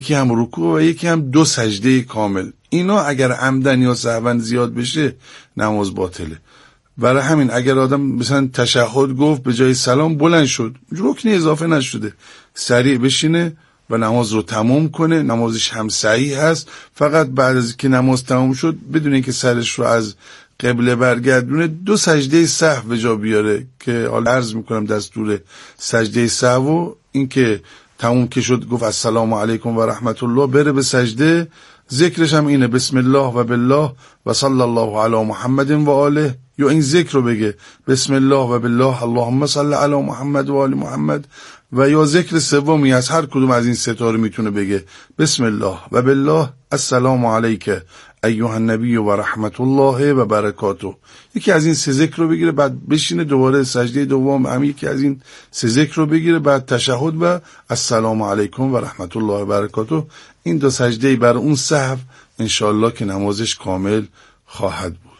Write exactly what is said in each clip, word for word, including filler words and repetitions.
یکی هم رکوع و یکی هم دو سجده کامل. اینا اگر عمدن یا سهوا زیاد بشه نماز باطله. برای همین اگر آدم مثلا تشهد گفت به جای سلام بلند شد، رکنی اضافه نشده، سریع بشینه و نماز رو تمام کنه، نمازش هم صحیح هست. فقط بعد از که نماز تمام شد بدون اینکه سرش رو از قبله برگردونه دو سجده سهو به جا بیاره که حالا عرض میکنم دستور سجده سهو این که تموم که شد گفت السلام علیکم و رحمت الله، بره به سجده. ذکرش هم اینه بسم الله و بالله و صلی الله علی محمد و آله، یا این ذکر رو بگه بسم الله و بالله اللهم صل علی محمد و آل محمد، و یا ذکر سومی از هر کدوم از این ستا رو میتونه بگه بسم الله و بالله السلام علیک ایها النبی و رحمت الله و برکاته. یکی از این سه ذکر رو بگیره، بعد بشینه دوباره سجده دوم هم یکی از این سه ذکر رو بگیره، بعد تشهد و السلام علیکم و رحمت الله و برکاته. این دو سجده بر اون سهو انشالله که نمازش کامل خواهد بود.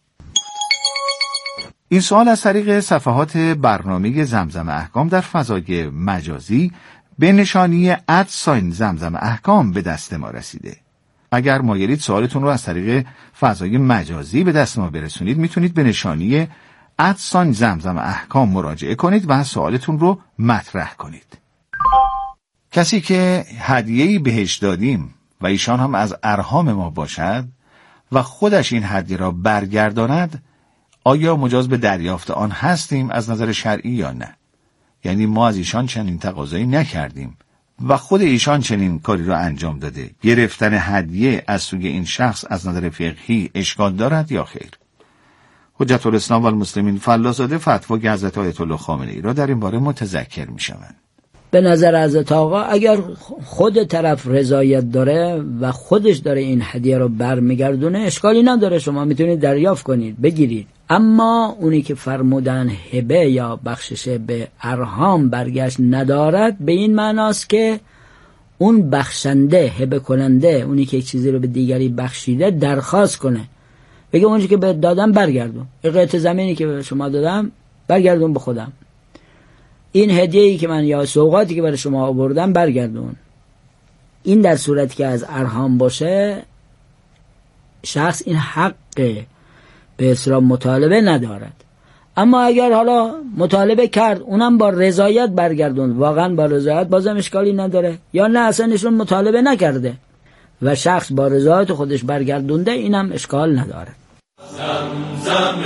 این سوال از طریق صفحات برنامه زمزم احکام در فضای مجازی به نشانی ادساین زمزم احکام به دست ما رسیده. اگر مایلید سوالتون رو از طریق فضای مجازی به دست ما برسونید میتونید به نشانی ادساین زمزم احکام مراجعه کنید و سوالتون رو مطرح کنید. کسی که هدیه‌ای بهش دادیم و ایشان هم از ارحام ما باشد و خودش این هدیه را برگرداند، آیا مجاز به دریافت آن هستیم از نظر شرعی یا نه؟ یعنی ما از ایشان چنین تقاضایی نکردیم و خود ایشان چنین کاری را انجام داده. گرفتن هدیه از سوی این شخص از نظر فقهی اشکال دارد یا خیر؟ حجت الاسلام و المسلمین فلاح‌زاده فتوای حضرت آیت الله خامنه‌ای را در این باره متذکر می‌شوند. به نظر حضرت آقا اگر خود طرف رضایت داره و خودش داره این هدیه رو برمیگردونه اشکالی نداره، شما میتونید دریافت کنید بگیرید. اما اونی که فرمودن هبه یا بخشش به ارحام برگشت ندارد، به این معناست که اون بخشنده هبه کننده اونی که یک چیزی رو به دیگری بخشیده درخواست کنه، بگه اونی که به دادم برگردون، این قطعه زمینی که به شما دادم برگردون به خودم، این هدیه‌ای که من یا سوغاتی که برای شما آوردم برگردون. این در صورتی که از ارحام باشه شخص این حق به اصرار مطالبه ندارد. اما اگر حالا مطالبه کرد اونم با رضایت برگردون، واقعا با رضایت، بازم اشکالی نداره. یا نه اصلا نشون مطالبه نکرده و شخص با رضایت خودش برگردونده، اینم اشکال نداره. زمزم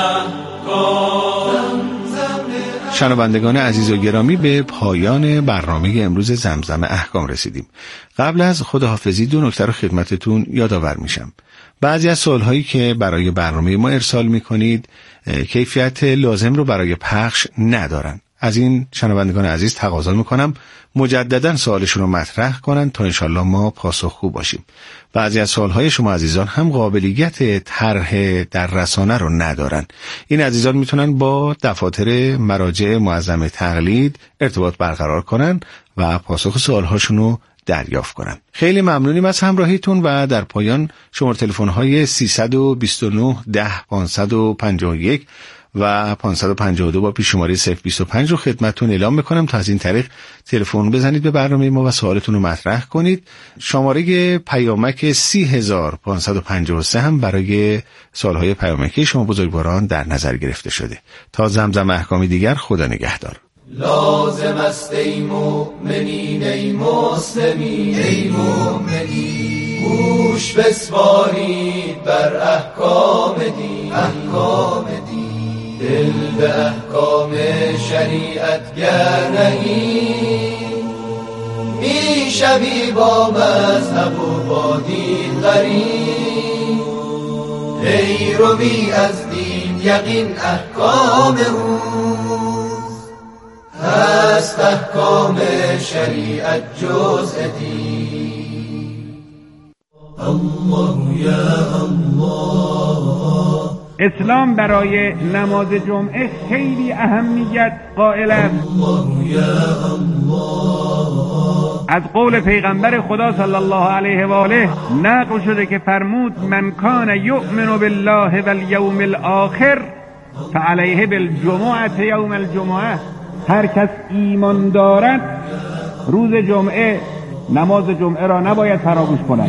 احکام. شنوندگان عزیز و گرامی، به پایان برنامه امروز زمزم احکام رسیدیم. قبل از خداحافظی دو نکته رو خدمتتون یادآور میشم. بعضی از سوالهایی که برای برنامه ما ارسال میکنید کیفیت لازم رو برای پخش ندارن. از این شنوندگان عزیز تقاضا میکنم مجددا سوالشون رو مطرح کنن تا انشالله ما پاسخگو باشیم. بعضی از سوالهای شما عزیزان هم قابلیت طرح در رسانه رو ندارن. این عزیزان میتونن با دفاتر مراجع معظم تقلید ارتباط برقرار کنن و پاسخ سوالهاشون رو دریافت کنن. خیلی ممنونیم از همراهیتون و در پایان شماره تلفن‌های سیصد و بیست و نه ده پانصد و پنجاه و یک و پانصد و پنجاه و دو با پیش شماره صفر بیست و پنج رو خدمتتون اعلام میکنم تا از این طریق تلفن بزنید به برنامه ما و سوالتون رو مطرح کنید. شماره پیامک سی هزار پانصد و پنجاه و سه هم برای سوالهای پیامکی شما بزرگواران در نظر گرفته شده. تا زمزم احکامی دیگر، خدا نگهدار. لازم است ای مؤمنین ای مسلمین ای مؤمنین، گوش بسپارید بر احکام دین احکام دین، دل به احکام شریعت گر نهید، می شوی با مذهب و با دین غریب، پیروی از دین یقین احکام او هست، احکام شریعت جزء دین. الله یا الله. اسلام برای نماز جمعه خیلی اهمیت قائل است. الله یا الله. از قول پیغمبر خدا صلی الله علیه و آله نقل شده که فرمود من کان یؤمن بالله والیوم الاخر فعلیه بالجمعه یوم الجمعه. هر کس ایمان دارد روز جمعه نماز جمعه را نباید فراموش کنند.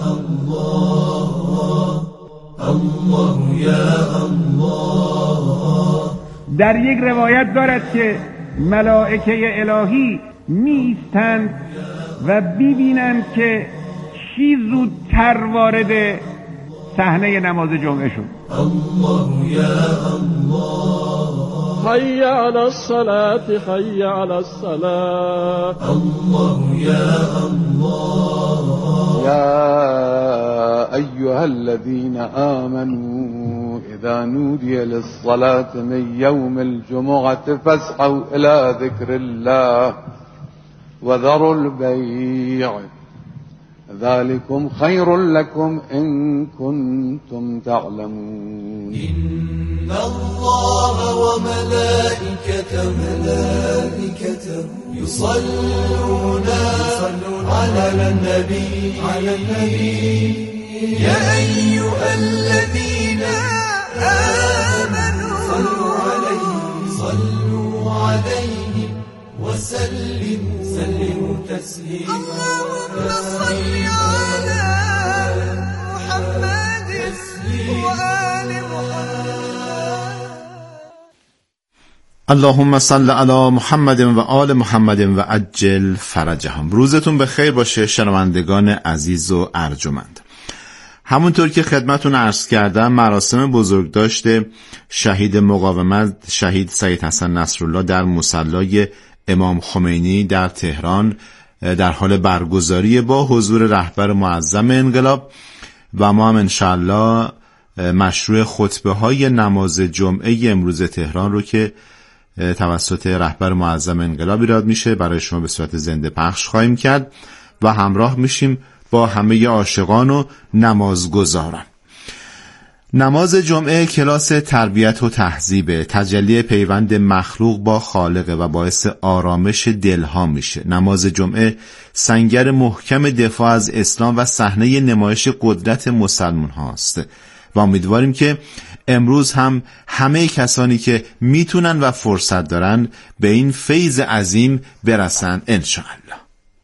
در یک روایت دارد که ملائکه الهی میستند و ببینند که چی زودتر وارد صحنه نماز جمعه شد. الله یا الله، حی علی الصلاة، حی علی الصلاة، الله یا الله. یا ایها الذین آمنوا اذا نودی للصلاة من یوم الجمعة فاسعوا الى ذکر الله وذروا البیع ذلكم خير لكم إن كنتم تعلمون. إن الله وملائكته ملائكته يصلون على النبي على النبي يا أيها الذين آمنوا صلوا عليه صلوا عليه وسلموا سلموا تسليما. اللهم صل على محمد وآل محمد. اللهم صل علی محمد و آل محمد و عجل فرجهم. روزتون به خیر باشه شنوندگان عزیز و ارجمند. همونطور که خدمتون عرض کردم، مراسم بزرگداشت شهید مقاومت شهید سید حسن نصرالله در مصلی امام خمینی در تهران در حال برگزاری با حضور رهبر معظم انقلاب و ما هم انشاءالله مشروع خطبه های نماز جمعه امروز تهران رو که توسط رهبر معظم انقلاب ایراد میشه برای شما به صورت زنده پخش خواهیم کرد و همراه میشیم با همه عاشقان و نمازگزاران. نماز جمعه کلاس تربیت و تهذیب، تجلی پیوند مخلوق با خالق و باعث آرامش دلها میشه. نماز جمعه سنگر محکم دفاع از اسلام و صحنه نمایش قدرت مسلمان هاست و امیدواریم که امروز هم همه کسانی که میتونن و فرصت دارن به این فیض عظیم برسن انشاءالله.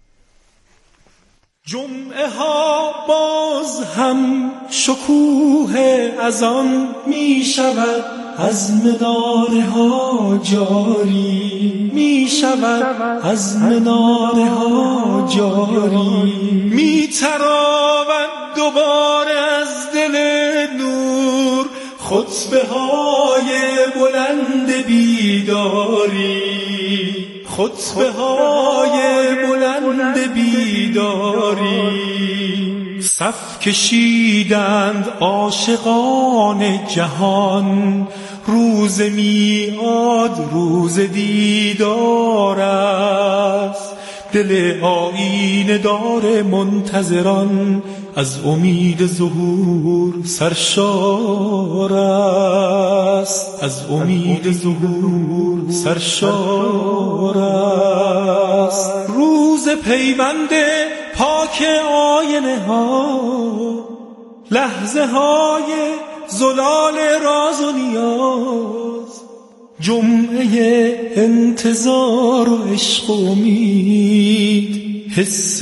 جمعه ها باز هم شکوه از آن می شود، از مناره ها جاری می شود، از مناره ها جاری می تراود دوباره از دل نور خطبه های بلند بیداری، خطبه های بلند بیداری. صف کشیدند عاشقان جهان، روز میعاد روز دیدار است. دل آیینه دار منتظران از امید ظهور سرشار است، از امید ظهور سرشار است. روز پیوند پاک آینه ها، لحظه های زلال راز و نیاز، جمعه انتظار و عشق و امید، حس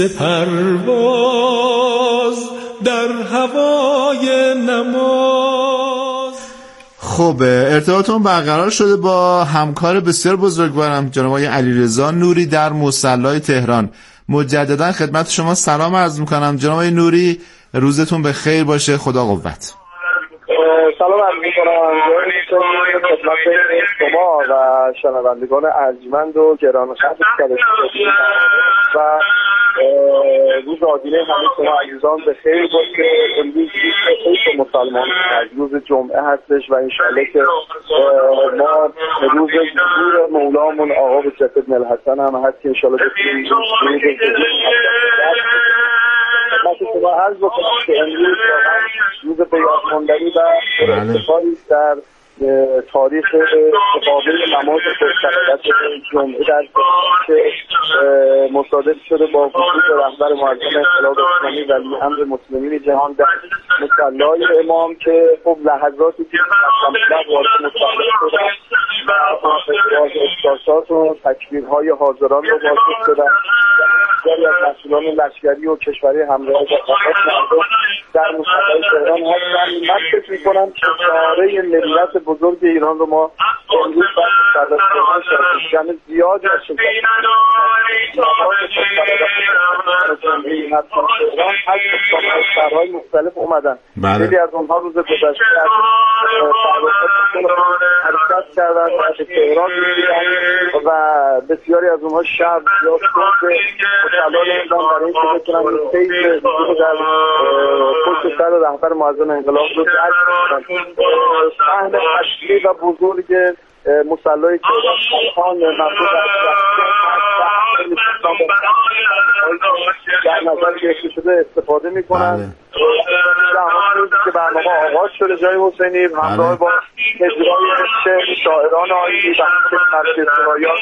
پرواز در هوای نماز. خب ارتباطمون برقرار شده با همکار بسیار بزرگوارم جناب آقای علیرضا نوری در مصلی تهران. مجددا خدمت شما سلام عرض میکنم جناب آقای نوری، روزتون به خیر باشه، خدا قوت. سلام عرض میکنم خدمت شما و شنوندگان ارجمند و گرانقدر و روز آدینه همه شما عزیزان به خیر باشه. امروز روز مسلمان روز جمعه هستش و انشالله که ما روز ظهور مولامون آقا حجت بن الحسن هم هست که انشالله بسیاریم خدمت شما عرض بکنم که امروز روز بیاد ماندنی و اتفاقی در تاریخ مقابل نماز خودشخصیت جمعه در که مصادف شده با وجود رهبر معظم انقلاب اسلامی ولی امر مسلمین جهان در مصلی امام که خب لحظاتی که مصلی وارد مصلی شدن و اسکاسات و تکبیرهای حاضران رو واجب شدن بسیاری از مسئولان لشکری و کشوری همراه با مردم در مصلی تهران هستن. من فکر میکنم که چاره ملت بزرگ ایران رو ما امروز در مصلی تهران شاهدیم. جمع زیادی از شهرهای مختلف اومدن. خیلی از اونها روز گذشته حرکت کردن در تهران و بسیاری از اونها شب یا صبح مطلع نمیدن برای اینکه بتونن فیض در پشت سر رهبر معظم انقلاب رو درک کنن. صحنه اصلی و بزرگ مصلی تهران خان مفروض در نظر گرفته شده استفاده میکنن. زمانی که برنامه آغاز شده جای حسینی همراه با اجرای شعر شاعران آیینی و مرکز سرایات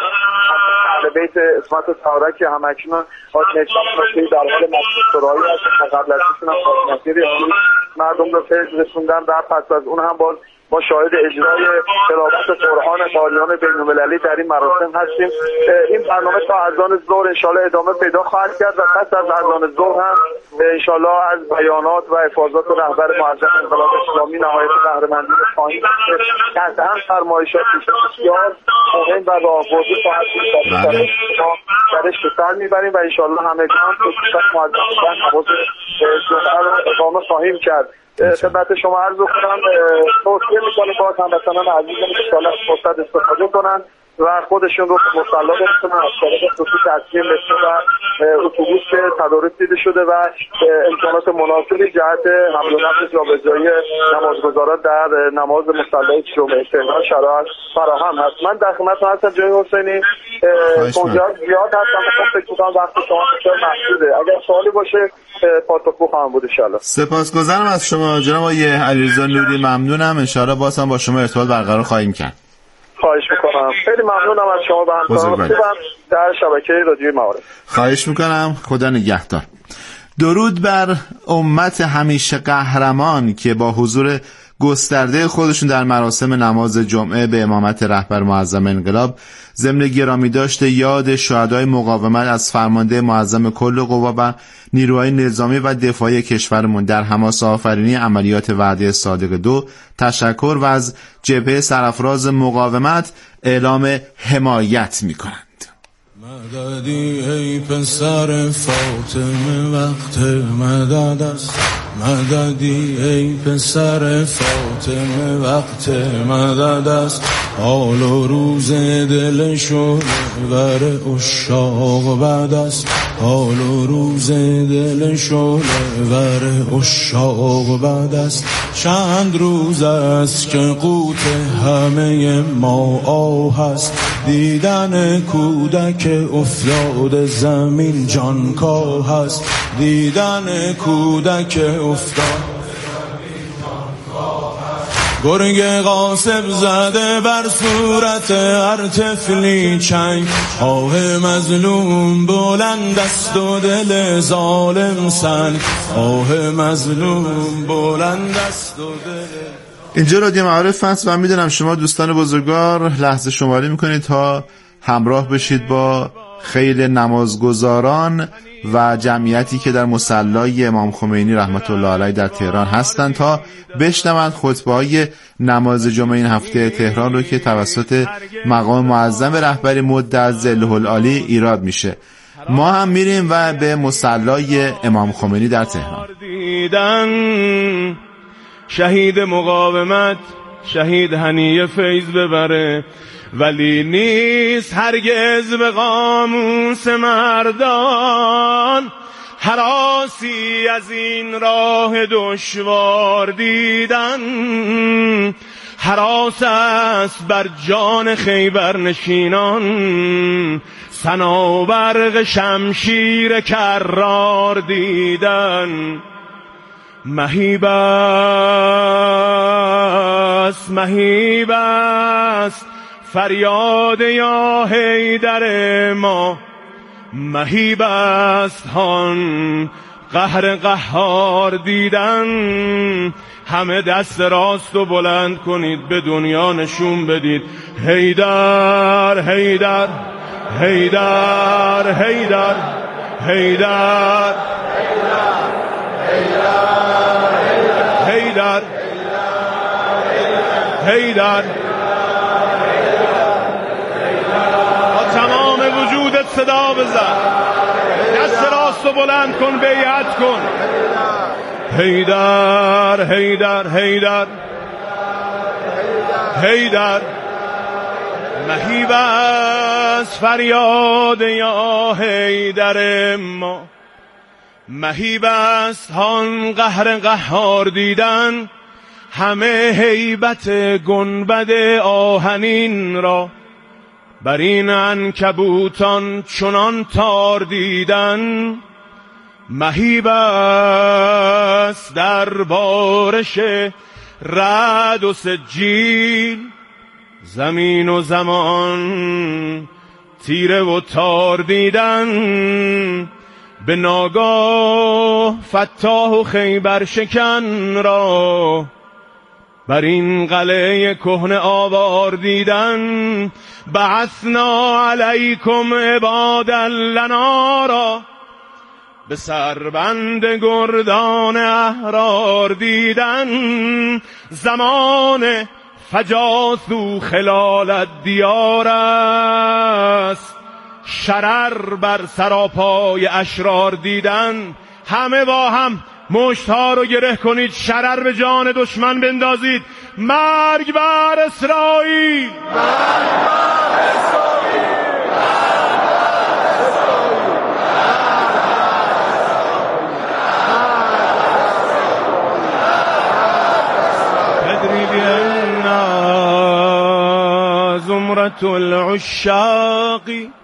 اهل بیت اسمت طاهره که همکنون حاج نشان مسیحی در حال مسجد سرایی هست و قبل از ایشون هم حاج نصیری مردم رو فیض رسوندن و پس از اون هم باز ما شاهد اجرای تلاوت قرآن قاریان بین‌المللی در این مراسم هستیم. این برنامه تا اذان ظهر انشالله ادامه پیدا خواهد کرد و پس از اذان ظهر هم انشالله از بیانات و افاضات رهبر معظم انقلاب اسلامی نهایت بهره‌مندی خواهیم که قطعا فرمایشات بسیار مهم و راهبردی خواهد بود. ما درش به سر میبریم و انشالله همگان خصوصا معظم نماز جمعه رو اقامه خواهیم کرد. خدمت شما عرض کنم توصیه میکنم باز هموطنان عزیزم که سال فرصت استفاده کنن و خودشون رو مصلی برسونن از طریق خصوص اصلی مترو و اتوبوس که تدارک دیده شده و امکانات مناسبی جهت حمل و نقل جابجایی نمازگزاران در نماز مصلی جمعه تهران شرایط فراهم هست. من در خدمتتون هستم جناب حسینی. توضیحات زیاد هستم و فکر می‌کنم وقت شما بسیار محدوده. اگر سوالی باشه پاسخگو خواهم بود ان شاءالله. سپاسگزارم از شما جناب آقای علیرضا نوری. ممنونم. ان شاءالله باز هم با شما ارتباط برقرار خواهیم کرد. خواهش میکنم. خیلی ممنونم از شما. به همکاران خوبم در شبکه رادیوی معارف. خواهش میکنم. خدا نگهدار. درود بر امت همیشه قهرمان که با حضور گسترده خودشون در مراسم نماز جمعه به امامت رهبر معظم انقلاب ضمن گرامی داشته یاد شهدای مقاومت از فرمانده معظم کل قوا و نیروهای نظامی و دفاعی کشورمون در حماس آفرینی عملیات وعده صادق دو تشکر و از جبهه سرافراز مقاومت اعلام حمایت میکنند. مددی ای پسر فاطمه وقت مدد است، مددی ای پسر فاطمه وقت مدد است، حال و روز دل شوهر عشاق بعد است، حال و روز دل شوهر عشاق بعد است. چند روز است که قوت همه ما آه است، دیدن کودک افتاد زمین جانکاه است، دیدن کودک افتاد گرگ غاصب زده بر صورت هر طفلی چنگ، آه مظلوم بلند است و دل ظالم سنگ، آه مظلوم بلند است و دل. اینجا رادیو معارف هست و میدونم شما دوستان بزرگوار لحظه شماری میکنید تا همراه بشید با خیل نمازگزاران و جمعیتی که در مصلی امام خمینی رحمت الله علیه در تهران هستند تا بشنوند خطبه‌های نماز جمعه این هفته تهران رو که توسط مقام معظم رهبری مد ظله العالی ایراد میشه. ما هم میریم و به مصلی امام خمینی در تهران. شهید مقاومت، شهید هنیه فیض ببره، ولی نیست هرگز به قاموس مردان هراسی از این راه دشوار دیدن. هراس است بر جان خیبر نشینان، صنوبرق شمشیر کرار دیدن. مهیب است مهیب است فریاد یا حیدر ما، مهیب است هان قهر قهار دیدن. همه دست راست رو بلند کنید به دنیا نشون بدید حیدر حیدر حیدر حیدر حیدر حیدر حیدر با تمام وجودت صدا بزن، دست راست رو بلند کن، بیعت کن. حیدر حیدر حیدر حیدر مهیب است فریاد یا حیدر ما، مهیب است آن قهر قهار دیدن، همه هیبت گنبد آهنین را، بر این عنکبوتان چنان تار دیدن. مهیب است در بارش رعد و سجیل، زمین و زمان تیره و تار دیدن. به ناگاه فتاح و خیبر شکن را، بر این قلعه کهنه آوار دیدن. بعثنا علیکم عبادا لنا را، به سربند گردان احرار دیدن. زمان فجاثو خلال الدیار است، شرر بر سراپای اشرار دیدن. همه با هم مشت‌ها رو گره کنید، شرر به جان دشمن بندازید. مرگ بر اسرائیل، مرگ بر اسرائیل، تدری بأن زمرة العشاق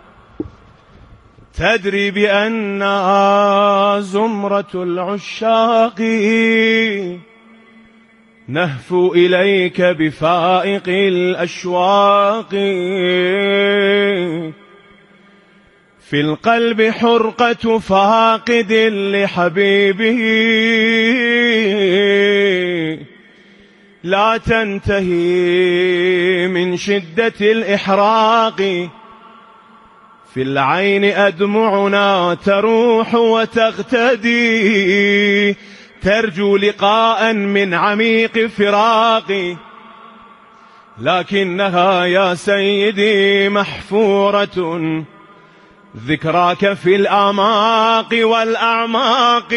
تدري بأن زمرة العشاق نهفو إليك بفائق الأشواق. في القلب حرقة فاقد لحبيبه لا تنتهي من شدة الإحراق. في العين أدمعنا تروح وتغتدي، ترجو لقاء من عميق فراق. لكنها يا سيدي محفورة، ذكراك في الآماق والأعماق.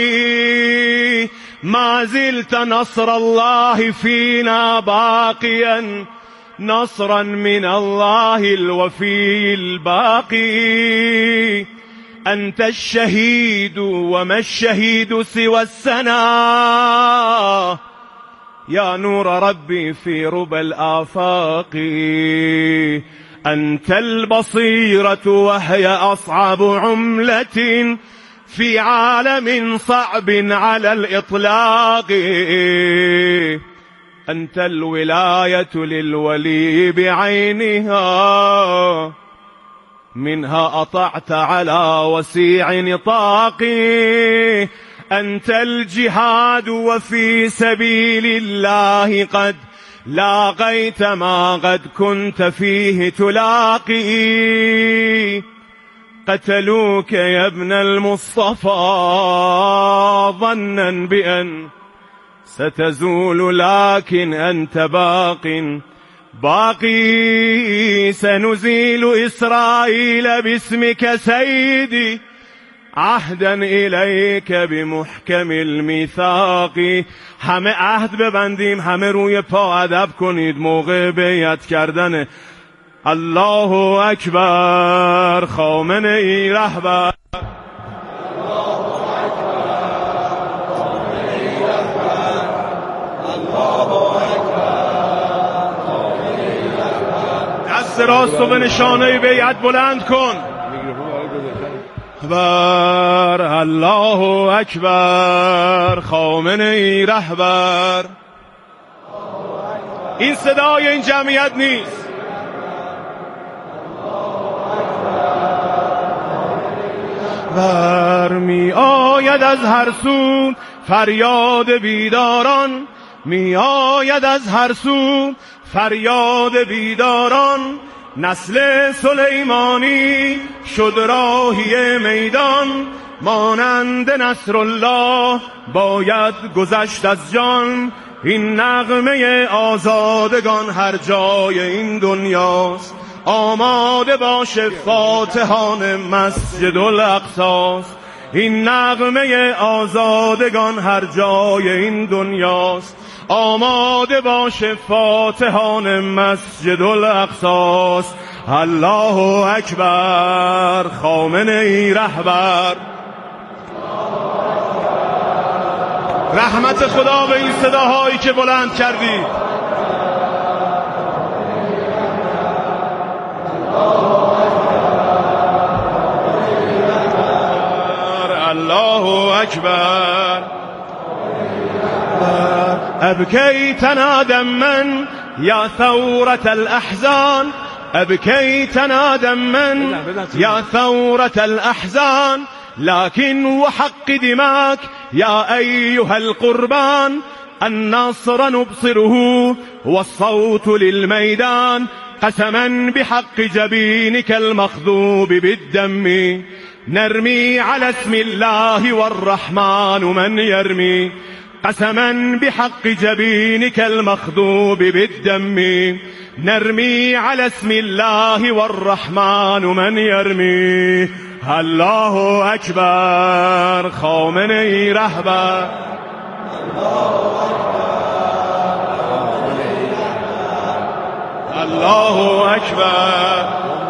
ما زلت نصر الله فينا باقيا، نصرا من الله الوفي الباقي. أنت الشهيد وما الشهيد سوى السنا، يا نور ربي في ربى الآفاق. أنت البصيرة وهي أصعب عملة في عالم صعب على الإطلاق. أنت الولاية للولي بعينها، منها أطعت على وسيع نطاق. أنت الجهاد وفي سبيل الله قد لاقيت ما قد كنت فيه تلاقي. قتلوك يا ابن المصطفى ظنا بأن ستزول، لكن أنت باق باقي. سنزيل إسرائيل باسمك سيدي، عهدا إليك بمحکم الميثاق. همه عهد ببندیم، همه روی پا ادب کنید موقع بیعت کردن. الله اکبر. خامنه ای رهبر. دست راست رو به نشانه بیعت بلند کن. بر الله اکبر. خامنه ای رهبر. این صدای این جمعیت نیست. بر می آید از هر سو فریاد بیداران، می آید از هر سو فریاد بیداران. نسل سلیمانی شد راهی میدان، مانند نصرالله باید گذشت از جان. این نغمه آزادگان هر جای این دنیاست. آماده باشه فاتحان مسجد الاقصاست. این نغمه آزادگان هر جای این دنیاست. آماده باشه فاتحان مسجد الاقصاست. الله اکبر. خامنه ای رهبر. رحمت خدا به این صداهایی که بلند کردید. الله اکبر. ابکیتنا دما یا ثورة الاحزان. ابکیتنا دما یا ثورة الاحزان. لكن وحق دماك يا أيها القربان. النصر نبصره والصوت للميدان. قسما بحق جبينك المخضوب بالدم نرمي على اسم الله والرحمن من يرمي. قسما بحق جبينك المخضوب بالدم نرمي على اسم الله والرحمن من يرمي. الله اکبر. خامنه ای رهبر. الله اکبر.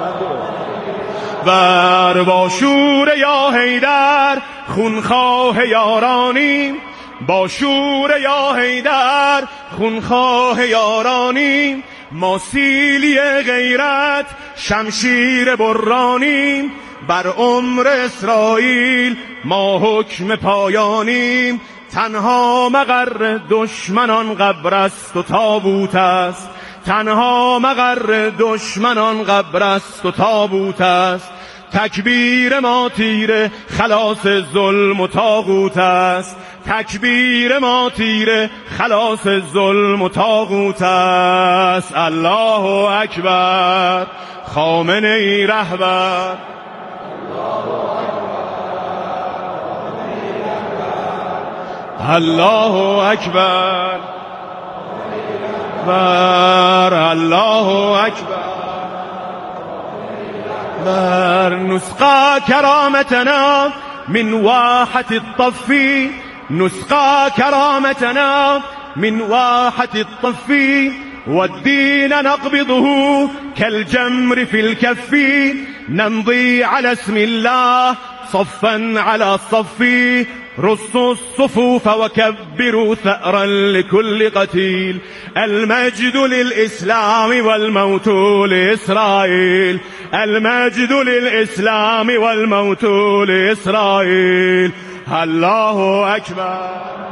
بر با شور یا حیدر خونخواه یارانیم. با شور یا حیدر خونخواه یارانیم. ما سیلی غیرت شمشیر برانیم. بر عمر اسرائیل ما حکم پایانیم. تنها مقر دشمنان قبر است و تابوت است. تنها مقر دشمنان قبر است و تابوت است. تکبیر ما تیر خلاص ظلم و طاغوت است. تکبیر ما تیر خلاص ظلم و طاغوت است. الله اکبر. خامنه ای رهبر. الله اکبر. بر الله اکبر. بر نسقى كرامتنا من واحة الطف. نسقى كرامتنا من واحة الطف. والدين نقبضه كالجمر في الكف. نمضي على اسم الله صفا على الصف. رصوا الصفوف وكبروا ثأرا لكل قتيل. المجد للإسلام والموت لإسرائيل. المجد للإسلام والموت لإسرائيل. الله أكبر.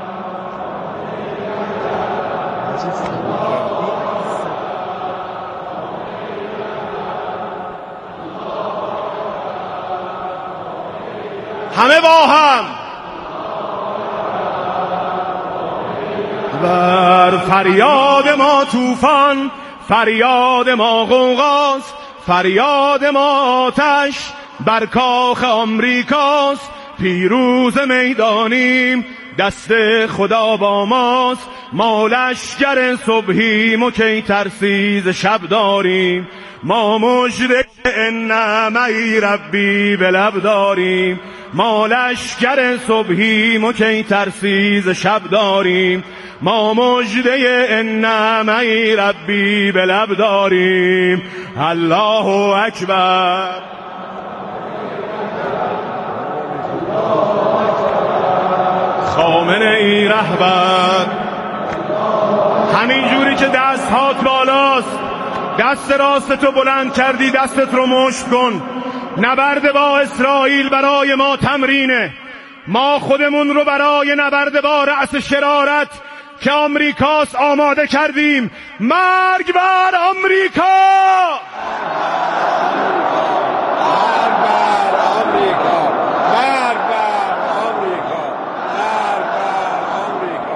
همه با هم بر فریاد ما طوفان. فریاد ما غوغاست. فریاد ما آتش بر کاخ آمریکاست. پیروز میدانیم دست خدا با ماست. ما لشکر صبحیم و کی ترسیز شب داریم. ما مژده ان معی ربی به لب داریم. ما لشکر صبحیم و کی ترسیز شب داریم. ما مژده ان معی ربی به لب داریم. الله اکبر. خامنه ای رهبر. همین جوری که دست هات بالاست، دست راست تو بلند کردی، دستت رو مشت کن. نبرد با اسرائیل برای ما تمرینه. ما خودمون رو برای نبرد با رأس شرارت که آمریکاست آماده کردیم. مرگ بر آمریکا! مرگ بر آمریکا! مرگ بر آمریکا! مرگ بر آمریکا!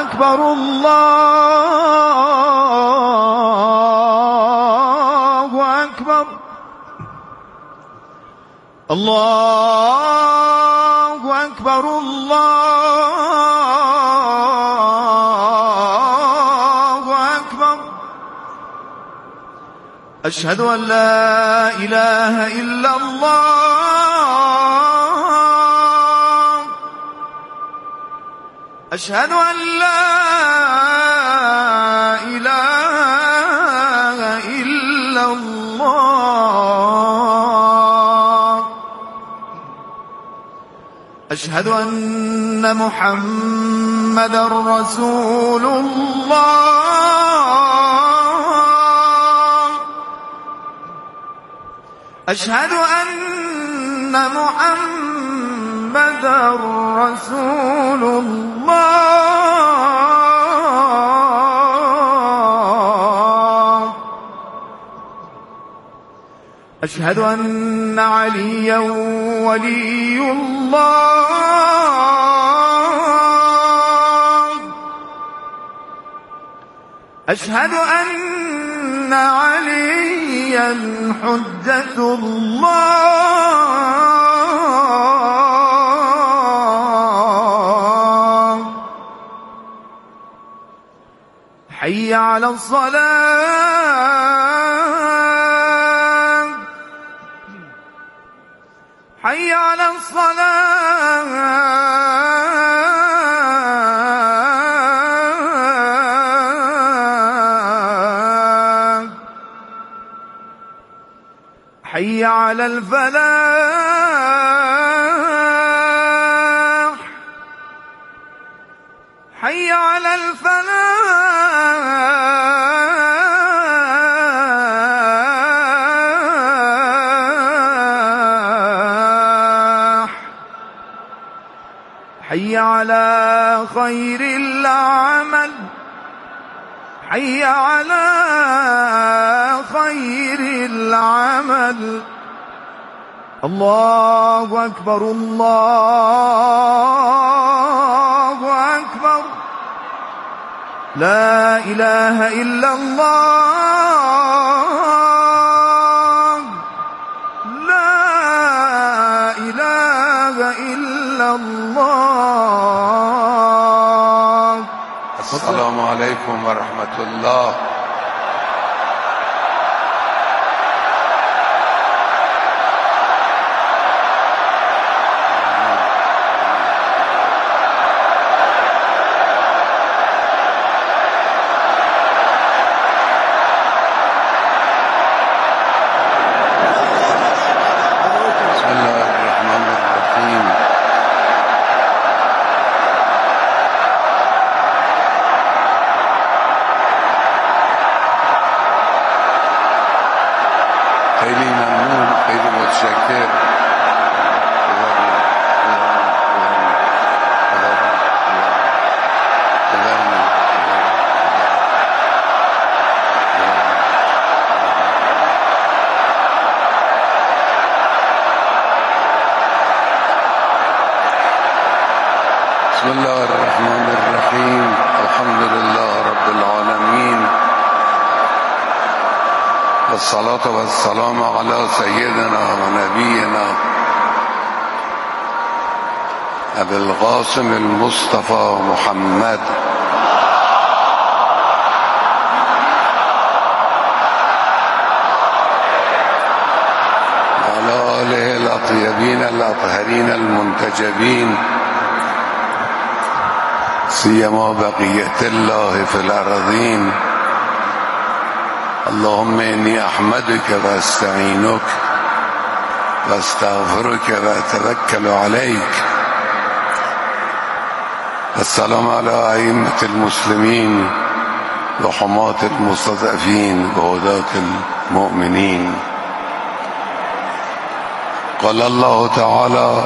أكبر الله أكبر الله أكبر الله أكبر أشهد أن لا إله إلا الله أشهد أن لا إله إلا الله أشهد أن محمدا رسول الله أشهد أن محمدا رسول الله أشهد أن عليا ولي الله أشهد أن عليا حجة الله حي على الصلاة حي على الصلاة حي على الفلاح حي على الفلاح حي على خير العمل حي على خير العمل الله أكبر الله أكبر لا إله إلا الله لا إله إلا الله السلام عليكم ورحمة الله. بسم الله الرحمن الرحيم. الحمد لله رب العالمين، والصلاة والسلام على سيدنا ونبينا أبي القاسم المصطفى محمد وعلى آله الأطيبين الأطهرين المنتجبين، سيما بقية الله في الأرضين. اللهم إني أحمدك وأستعينك وأستغفرك وأتوكل عليك. السلام على أئمة المسلمين وحماة المستضعفين وهداة المؤمنين. قال الله تعالى: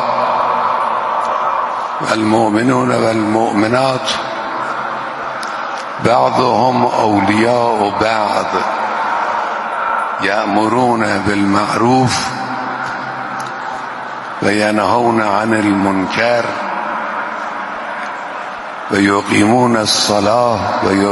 المؤمنون والمؤمنات بعضهم أولياء بعض يأمرون بالمعروف وينهون عن المنكر و یقیمون الصلاة و